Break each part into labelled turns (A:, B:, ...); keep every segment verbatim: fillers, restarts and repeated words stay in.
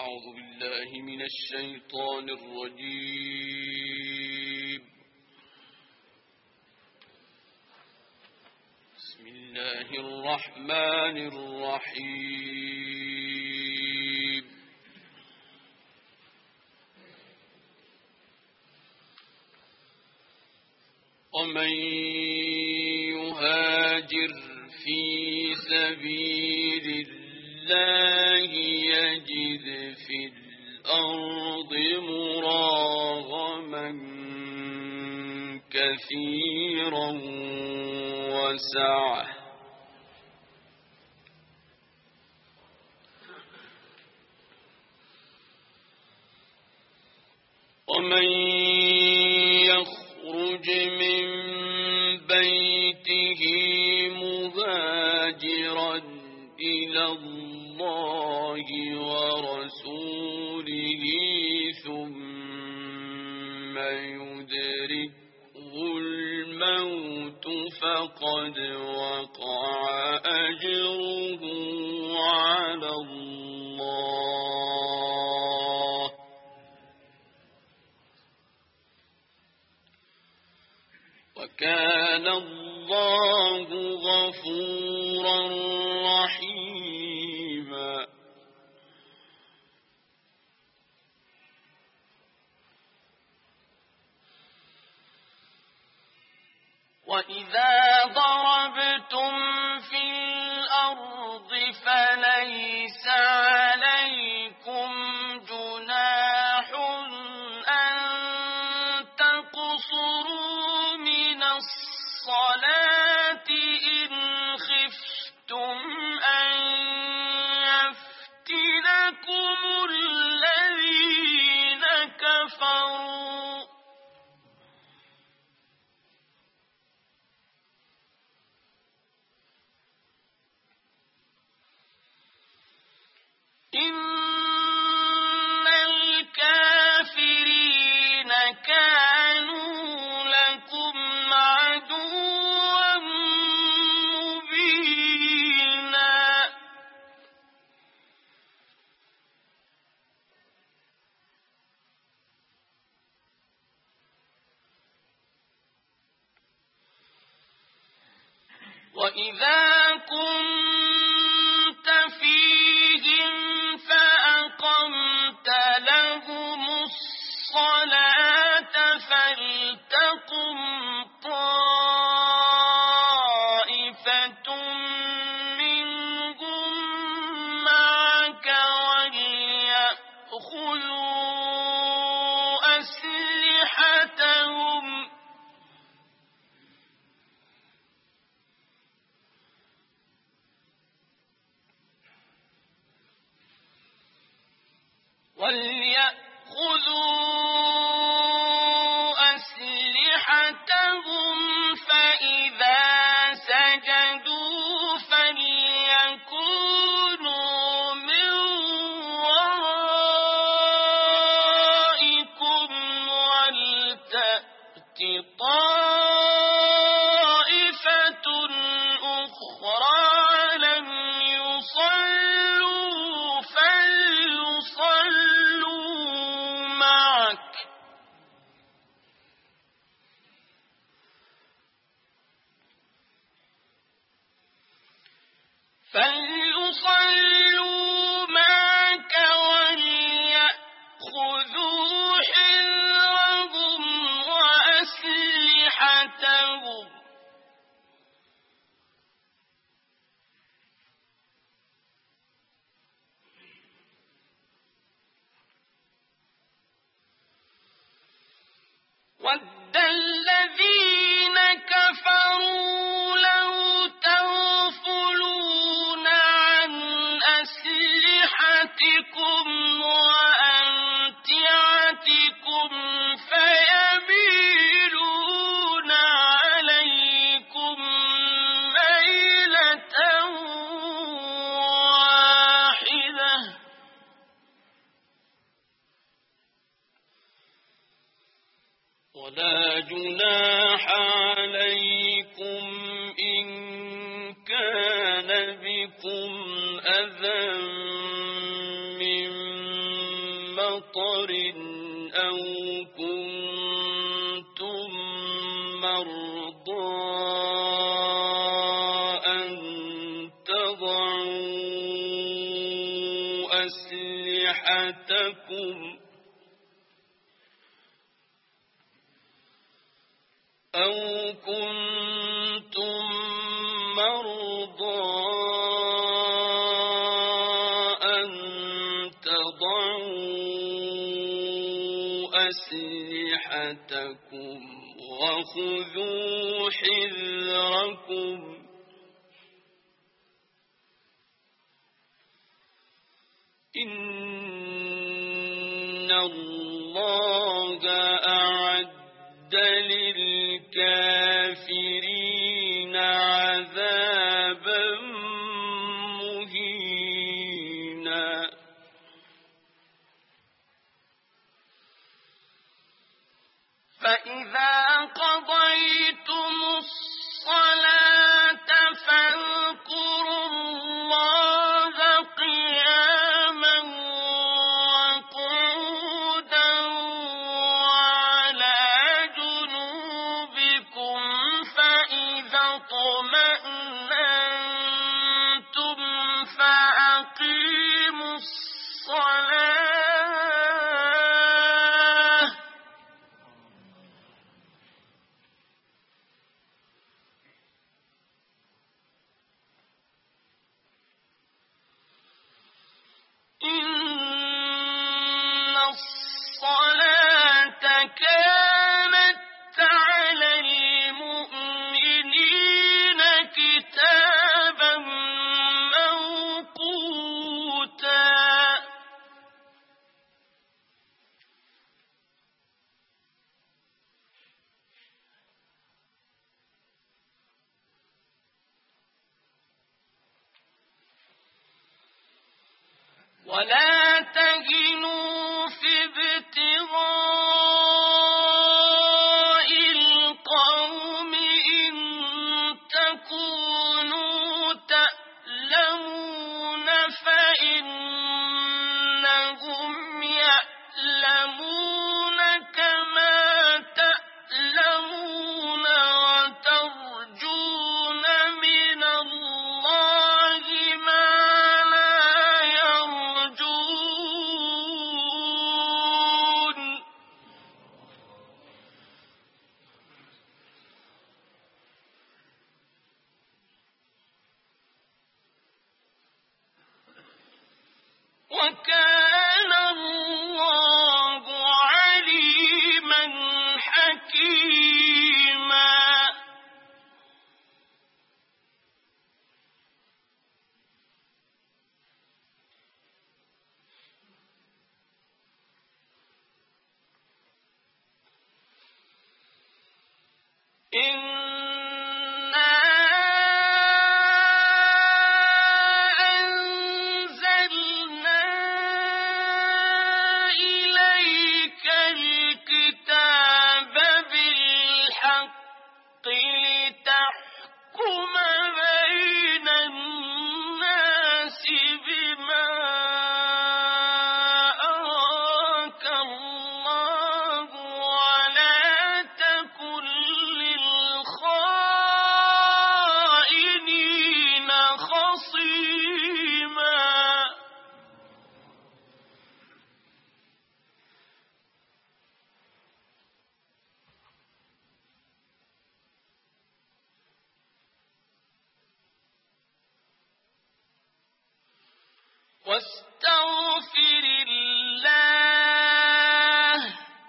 A: أعوذ بالله من الشيطان الرجيم. بسم الله الرحمن الرحيم. ومن يهاجر في سبيل الله يجد في الأرض مراغما كثيرا وسعة ومن يخرج من بيته مهاجرا إلى الله ورسوله ثم يدركه الموت فقد وقع أجره على الله، وكان الله غفورا رحيما. وإذا ضربتم في الأرض فليس عليكم جناح أن تقصروا من الصلاة إن خفتم أن يفتنكم الذين كفروا إن الكافرين كانوا لكم عدوا مبينا. وإذا كنت فيهم فأقمت لهم الصلاة فلتقم طائفة منهم معك وليأخذوا أسلحتهم وليأخذوا أسلحتهم فإذا سجدوا فليكونوا من ورائكم ولتأت طائفة أخرى لم يصلوا فليصلوا معك فليصلوا معك وليأخذوا حذرهم وأسلحتهم وَدَّ الَّذِينَ كَفَرُوا لَوْ تَغْفُلُونَ عَنْ أَسْلِحَتِكُمْ وَأَمْتِعَتِكُمْ فَيَمِيلُونَ عَلَيْكُمْ مَيْلَةً وَاحِدَةً وَلَا جُنَاحَ عَلَيْكُمْ إِن كَانَ بِكُمْ أَذًى مِّن أسلحتكم أو كنتم مرضى أن تضعوا أسلحتكم وخذوا حذركم إن الله أعد للكافرين عذابا مهينا فإذا قضيتم الصلاة فاذكروا الله قياما وقعودا وعلى جنوبكم فإذا اطمأننتم فأقيموا الصلاة إن الصلاة كانت على المؤمنين كتابا موقوتا ولا تهنوا في ابتغاء القوم إن تكونوا تألمون فإنهم يألمون كما تألمون وترجون من الله ما وكان الله عليما حكيما إنا أنزلنا إليك الكتاب بالحق لتحكم بين الناس بما أراك الله ولا تكن للخائنين خصيما واستغفر الله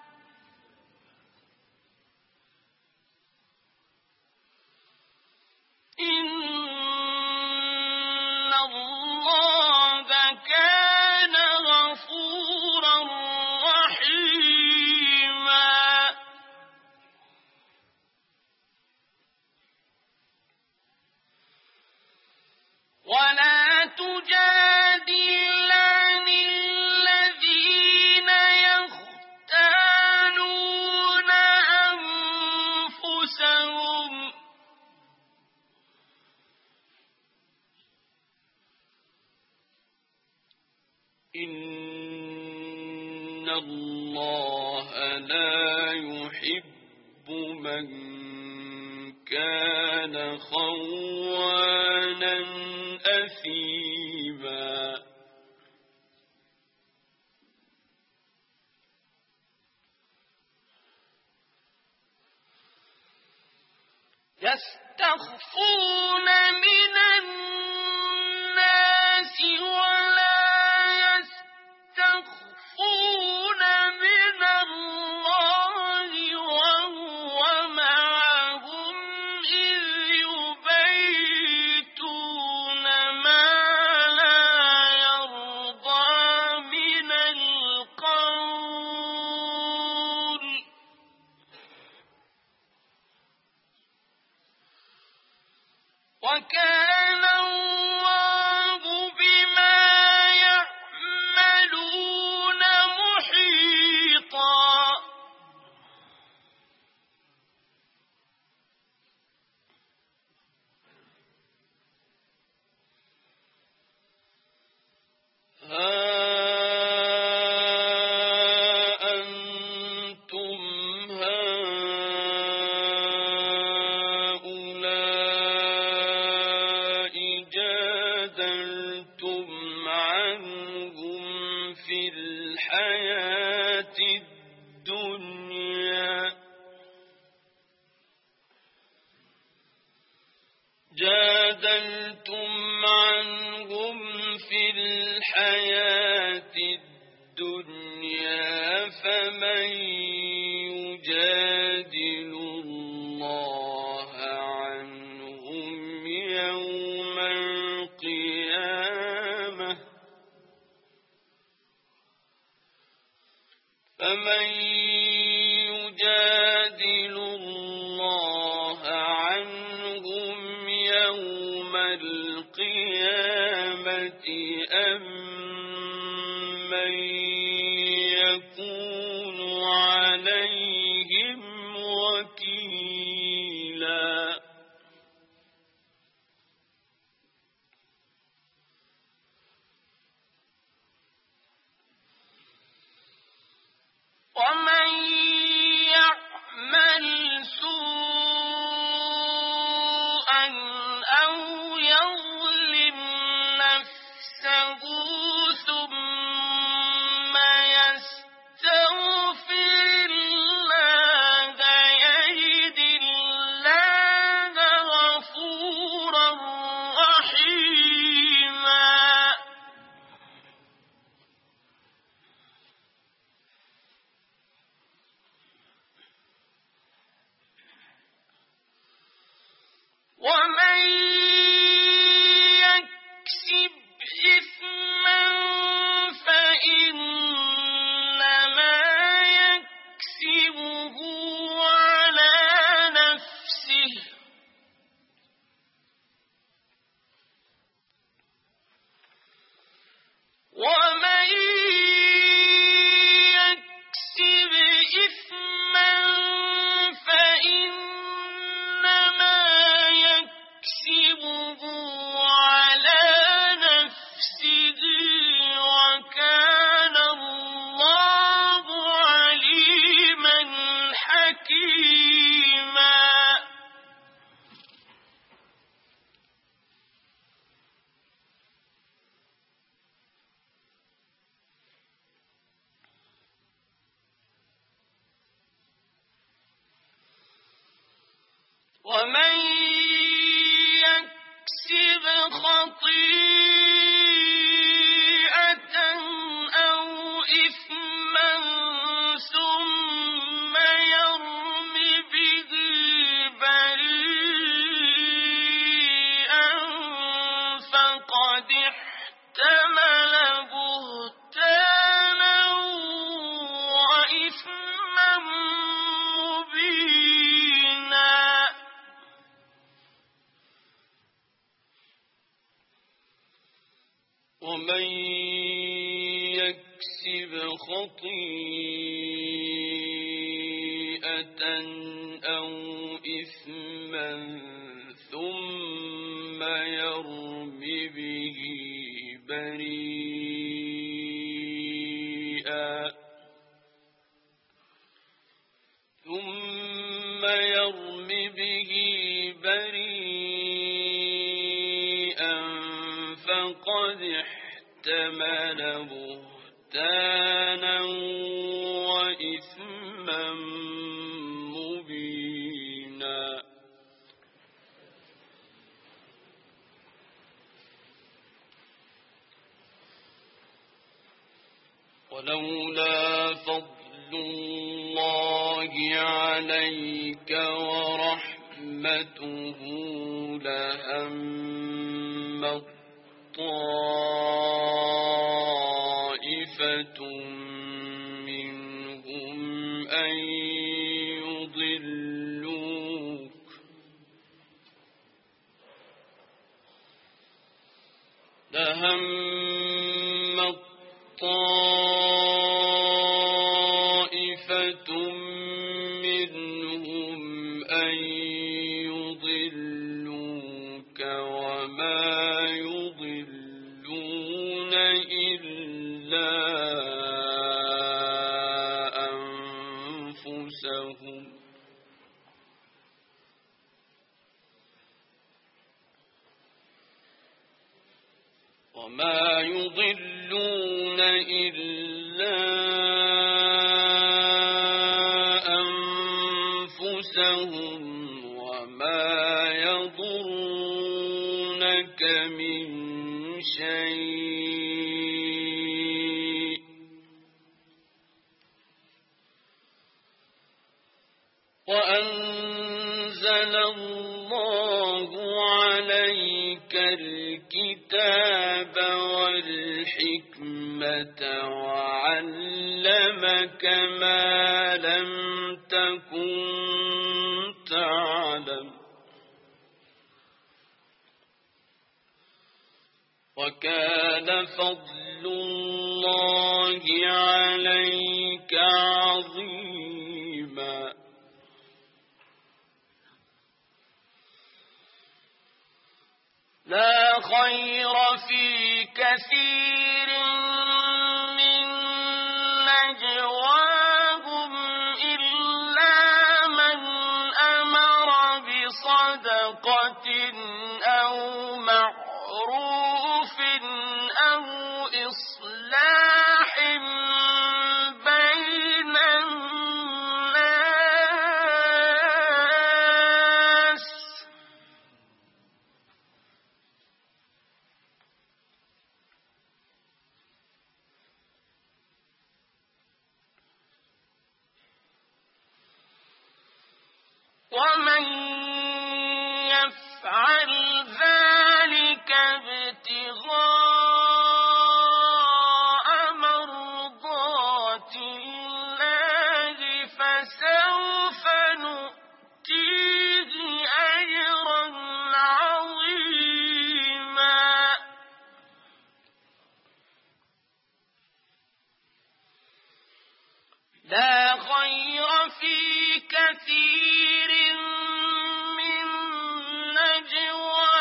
A: إن الله كان غفورا رحيما ولا تجادل عن الذين يختانون أنفسهم إن الله لا يحب من كان خوانا أثيما يستخفون من الناس ولا يستخفون من الله وهو معهم إذ يبيتون ما لا يرضى من القول وكان الله بما يعملون محيطا. ها أنتم هؤلاء جادلتم عنهم في الحياة الدنيا جادلتم عنهم في الحياة الدنيا فمن يجادل الله عنهم يوم القيامة فمن يجادل الله عنهم يوم القيامة أم من يكون عليهم وكيلا. ومن يعمل سوءا أو يظلم نفسه ثم يستغفر الله يجد الله غفورا رحيما. ومن يكسب إثما فإنما يكسبه على نفسه ومن يكسب إثما فإنما يكسبه على نفسه وكان الله عليما حكيما. ومن يكسب خطيئة أو إثما ثم يرم به بريئا فقد احتمل بهتانا وإثما مبينا. ومن يكسب خطيئة أو إثما ثم يرم به بريئا ثم يرم به بريئا فقد احتمل بهتانا وإثما مبينا. ولولا فضل الله عليك ورحمته لهم طائفة منهم أن يضلوك لهم طائفة منهم أن يضلوك وما يضلون إلا أنفسهم وما يضلون إلا أنفسهم وما يضرونك من شيء وأنزل الله عليك الكتاب والحكمة وعلمك ما لم تكن تعلم وكان فضل الله عليك عظيما لا خير في كثير من نجواهم إلا من أمر بصدقة أو معروف أو إصلاح بين الناس ومن يفعل ذلك ابتغاء مرضات الله فسوف نؤتيه أجرا عظيما لا خير في كثير من نجواهم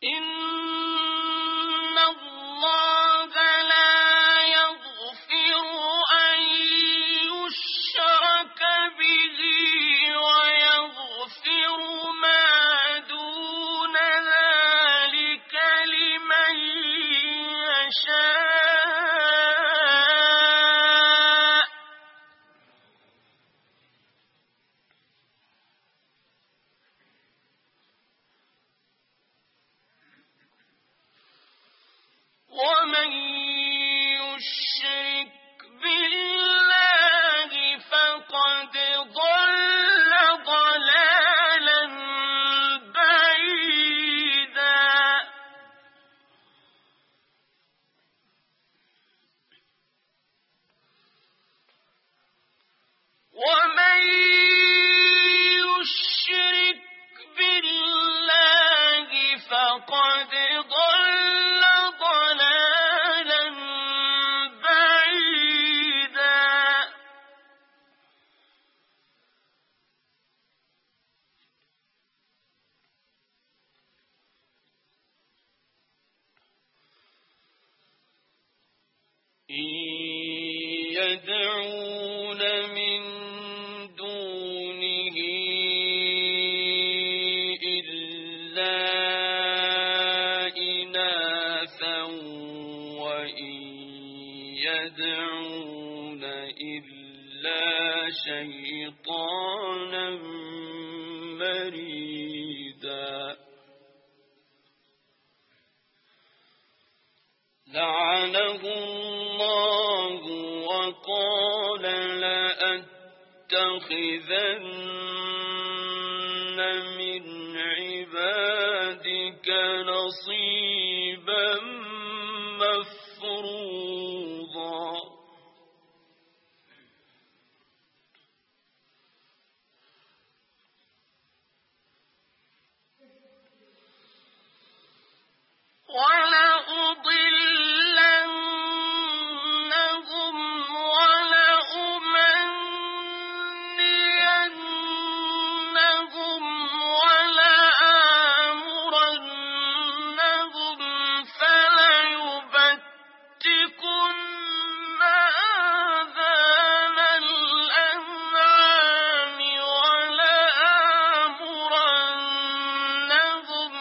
A: إن الله لا يغفر أن يشرك به ويغفر ما دون ذلك لمن يشاء ومن يشرك بالله فقد ضل ضلالا بعيدا ومن يشرك بالله فقد ضل ضلالا بعيدا إن يدعون من دونه إلا إناثا وإن يدعون إلا شيطانا مريدا لعنه الله وقال لأتخذن من عبادك نصيبا مفروضا ولأضلنهم ولأمنينهم ولآمرنهم فليبتكن آذان الأنعام ولآمرنهم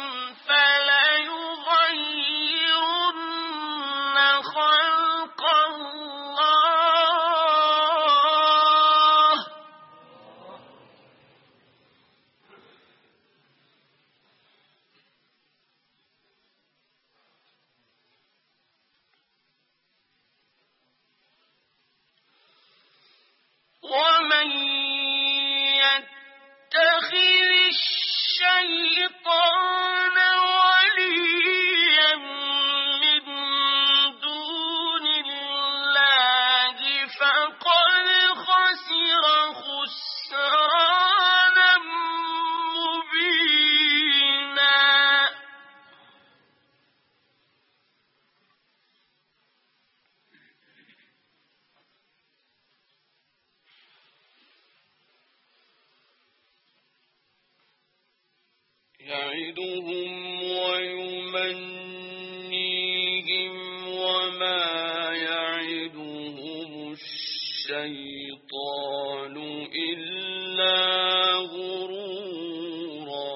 A: فليغيرن خلق الله ومن يتخذ الشيطان وليا من دون الله فقد خسر خسرانا مبينا يعدهم ويمنيهم وما يعدهم الشيطان إلا غرورا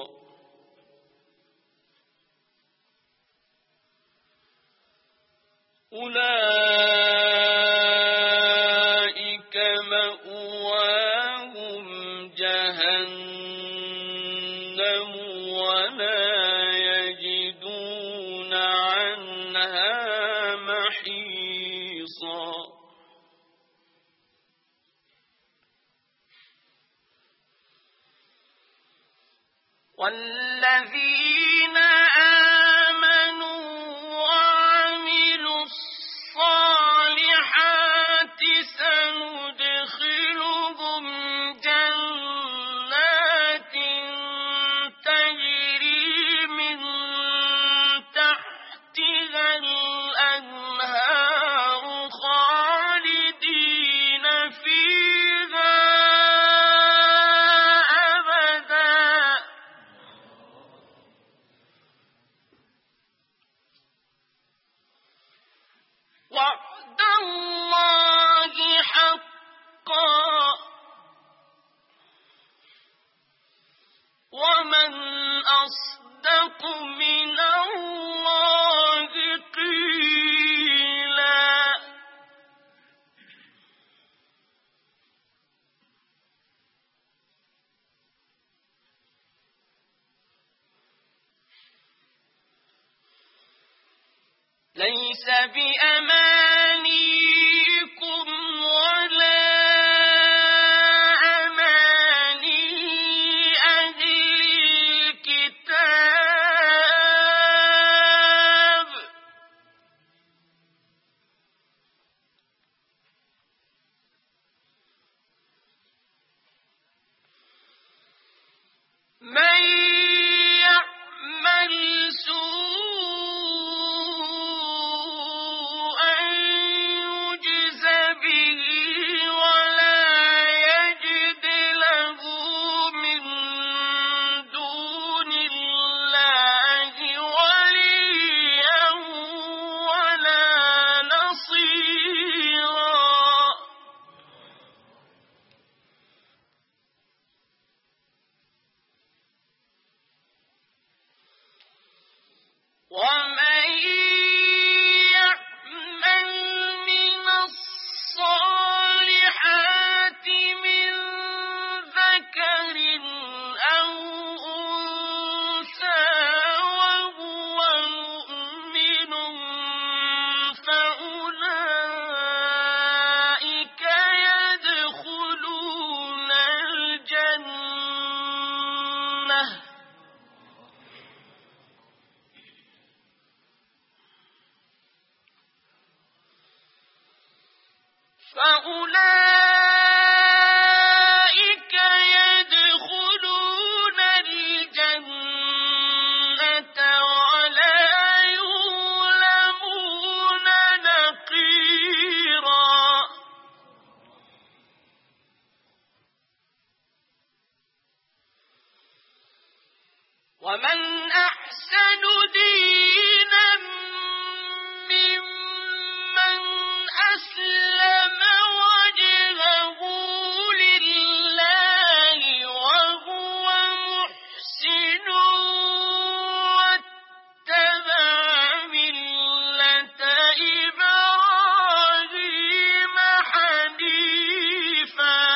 A: أولئك مأواهم جهنم ولا يجدون عنها محيصا والذين آمنوا وعملوا الصالحات سندخلهم جنات تجري من تحتها الأنهار خالدين فيها أبدا ليس بأمانيكم ولا أماني أهل الكتاب من يعمل سوءا يجز به ولا يجد له من دون الله وليا ولا نصيرا ومن يعمل من الصالحات من ذكر أو أنثى وهو مؤمن فأولئك يدخلون الجنة فأولئك يدخلون الجنة ولا يظلمون نقيرا ومن أحسن دينا ممن أسلم وجهه لله وهو محسن واتبع ملة إبراهيم حنيفا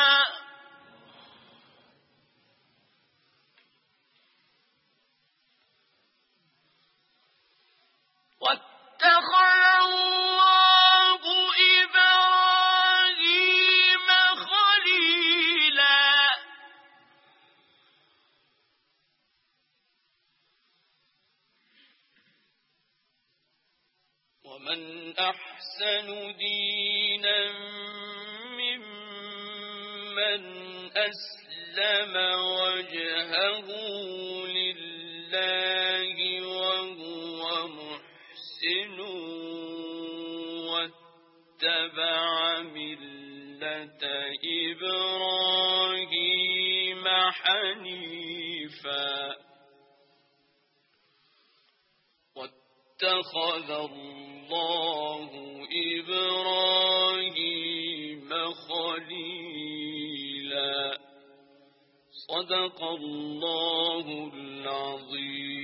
A: واتخذ الله إبراهيم خليلا ومن أحسن دينا ممن أسلم وجهه لله وهو محسن واتبع ملة إبراهيم حنيفا واتخذ الله إبراهيم خليلا صدق الله العظيم.